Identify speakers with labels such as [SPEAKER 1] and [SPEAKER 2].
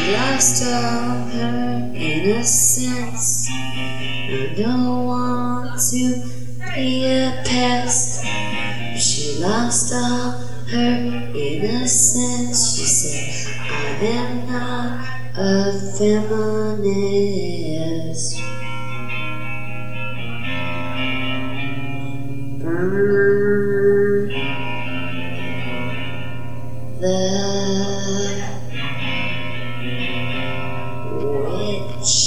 [SPEAKER 1] lost all her innocence. I don't want to be a pest. She lost all her innocence. She said, I am not a feminist. Burn the witch.